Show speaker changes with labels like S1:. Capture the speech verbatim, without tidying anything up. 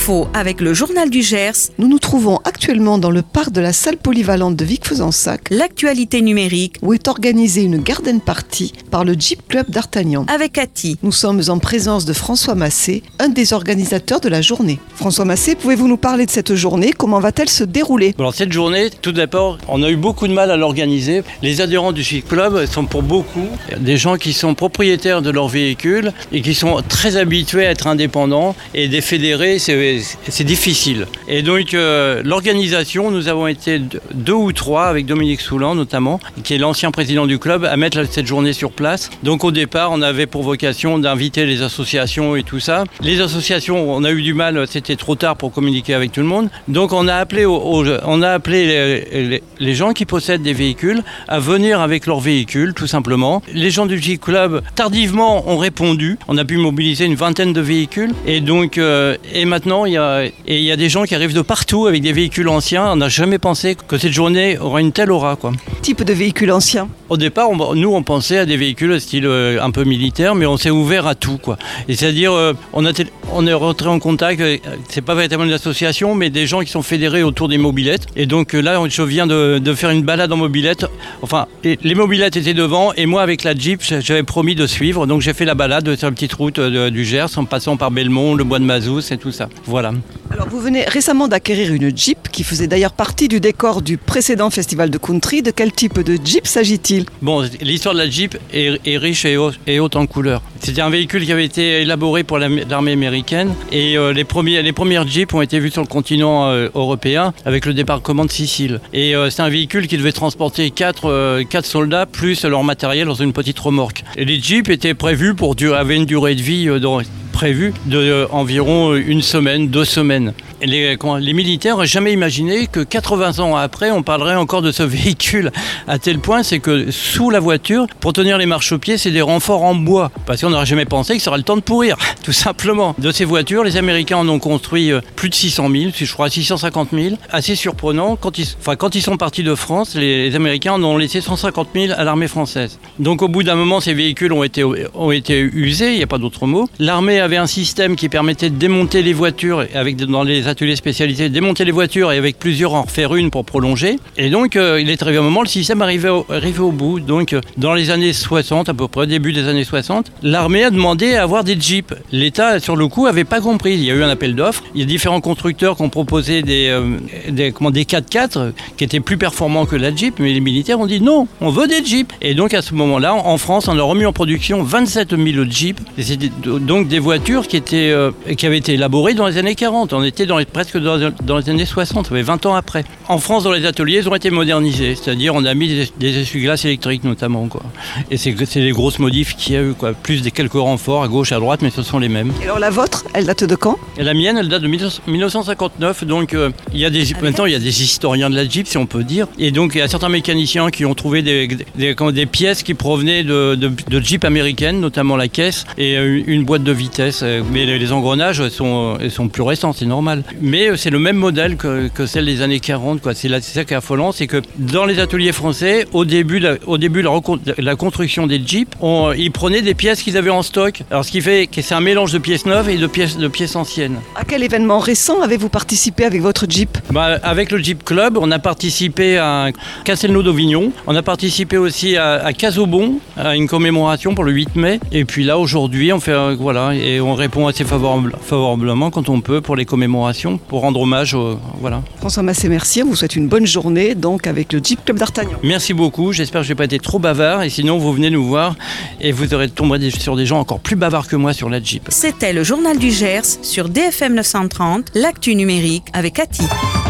S1: Info avec le journal du Gers.
S2: Nous nous trouvons actuellement dans le parc de la salle polyvalente de Vic-Fezensac.
S1: L'actualité numérique.
S2: Où est organisée une garden party par le Jeep Club d'Artagnan.
S1: Avec Cathy.
S2: Nous sommes en présence de François Massé, un des organisateurs de la journée. François Massé, pouvez-vous nous parler de cette journée? Comment va-t-elle se dérouler?
S3: Alors cette journée, tout d'abord, on a eu beaucoup de mal à l'organiser. Les adhérents du Jeep Club sont pour beaucoup des gens qui sont propriétaires de leur véhicule et qui sont très habitués à être indépendants, et des fédérés, c'est, c'est difficile. Et donc euh, l'organisation, nous avons été deux ou trois, avec Dominique Soulan notamment, qui est l'ancien président du club, à mettre cette journée sur place. Donc au départ, on avait pour vocation d'inviter les associations et tout ça. Les associations, on a eu du mal, c'était trop tard pour communiquer avec tout le monde. Donc on a appelé, au, au, on a appelé les, les, les gens qui possèdent des véhicules à venir avec leurs véhicules, tout simplement. Les gens du Jeep Club, tardivement, ont répondu. On a pu mobiliser une vingtaine de véhicules. Et donc, euh, et maintenant, il y a, et il y a des gens qui arrivent de partout avec des véhicules anciens. On n'a jamais pensé que cette journée aura une telle aura, quoi.
S2: Type de véhicule ancien? Au
S3: départ, on, nous, on pensait à des véhicules style euh, un peu militaire, mais on s'est ouvert à tout, quoi. Et c'est-à-dire, euh, on, a t- on est rentré en contact, euh, c'est pas véritablement une association, mais des gens qui sont fédérés autour des mobylettes. Et donc euh, là, je viens de, de faire une balade en mobylette. Enfin, les, les mobylettes étaient devant, et moi, avec la Jeep, j'avais promis de suivre. Donc j'ai fait la balade sur la petite route de, du Gers, en passant par Belmont, le bois de Mazous et tout ça. Voilà.
S2: Alors vous venez récemment d'acquérir une Jeep qui faisait d'ailleurs partie du décor du précédent festival de country. De quel type de Jeep s'agit-il?
S3: Bon, l'histoire de la Jeep est, est riche et, haut, et haute en couleurs. C'était un véhicule qui avait été élaboré pour l'armée américaine, et euh, les, premiers, les premières Jeeps ont été vues sur le continent euh, européen avec le débarquement de Sicile. Et euh, c'est un véhicule qui devait transporter quatre euh, soldats plus leur matériel dans une petite remorque. Et les Jeeps étaient prévus pour durer, avaient une durée de vie euh, dans, prévue d'environ euh, une semaine, deux semaines. Et les, comment, les militaires n'ont jamais imaginé que quatre-vingts ans après, on parlerait encore de ce véhicule, à tel point c'est que sous la voiture, pour tenir les marchepieds, c'est des renforts en bois. Parce qu'on n'aurait jamais pensé que ça aurait le temps de pourrir, tout simplement. De ces voitures, les Américains en ont construit plus de six cent mille, je crois six cent cinquante mille. Assez surprenant, quand ils, enfin, quand ils sont partis de France, les, les Américains en ont laissé cent cinquante mille à l'armée française. Donc au bout d'un moment, ces véhicules ont été, ont été usés, il n'y a pas d'autre mot. L'armée avait un système qui permettait de démonter les voitures avec, dans les ateliers spécialisés, démonter les voitures et avec plusieurs en refaire une pour prolonger. Et donc, euh, il est arrivé un moment, le système arrivait au, arrivait au bout. Donc, euh, dans les années soixante, à peu près, début des années soixante, l'armée a demandé à avoir des Jeeps. L'État, sur le coup, avait pas compris. Il y a eu un appel d'offres. Il y a différents constructeurs qui ont proposé des, euh, des, comment, des quatre-quatre qui étaient plus performants que la Jeep, mais les militaires ont dit non, on veut des Jeeps. Et donc, à ce moment-là, en France, on a remis en production vingt-sept mille Jeeps. Et c'était donc des voitures qui, étaient, euh, qui avaient été élaborées dans les années quarante. On était dans les, presque dans, dans les années soixante, mais vingt ans après. En France, dans les ateliers, ils ont été modernisés. C'est-à-dire, on a mis des, des essuie-glaces électriques notamment, quoi. Et c'est, c'est les grosses modifs qu'il y a eu, quoi. Plus des quelques renforts à gauche, à droite, mais ce sont les mêmes.
S2: Et alors la vôtre, elle date de quand? Et
S3: la mienne, elle date de mille neuf cent cinquanteneuf. Donc, euh, il y a des, maintenant, il y a des historiens de la Jeep, si on peut dire. Et donc, il y a certains mécaniciens qui ont trouvé des, des, des, des pièces qui provenaient de, de, de Jeep américaines, notamment la caisse et une boîte de vitesse. Mais les, les engrenages sont, sont plus récents, c'est normal. Mais c'est le même modèle que, que celle des années quarante, quoi. C'est, là, c'est ça qui est affolant, c'est que dans les ateliers français, au début, la, au début la, la construction des Jeeps, on, ils prenaient des pièces qu'ils avaient en stock. Alors, ce qui fait que c'est un mélange de pièces neuves et de pièces, de pièces anciennes.
S2: À quel événement récent avez-vous participé avec votre Jeep?
S3: Bah, avec le Jeep Club, on a participé à Castelnau-d'Auvignon. On a participé aussi à, à Casaubon, à une commémoration pour le huit mai. Et puis là, aujourd'hui, on fait, euh, voilà, et on répond assez favorable, favorablement quand on peut pour les commémorations, pour rendre hommage. Euh, voilà.
S2: François Massé, merci. On vous souhaite une bonne journée donc avec le Jeep Club d'Artagnan.
S3: Merci beaucoup. J'espère que je n'ai pas été trop bavard. Et sinon, vous venez nous voir et vous aurez tombé sur des gens encore plus bavards que moi sur la Jeep.
S1: C'était le journal du Gers sur D F M neuf cent trente, l'actu numérique avec Cathy.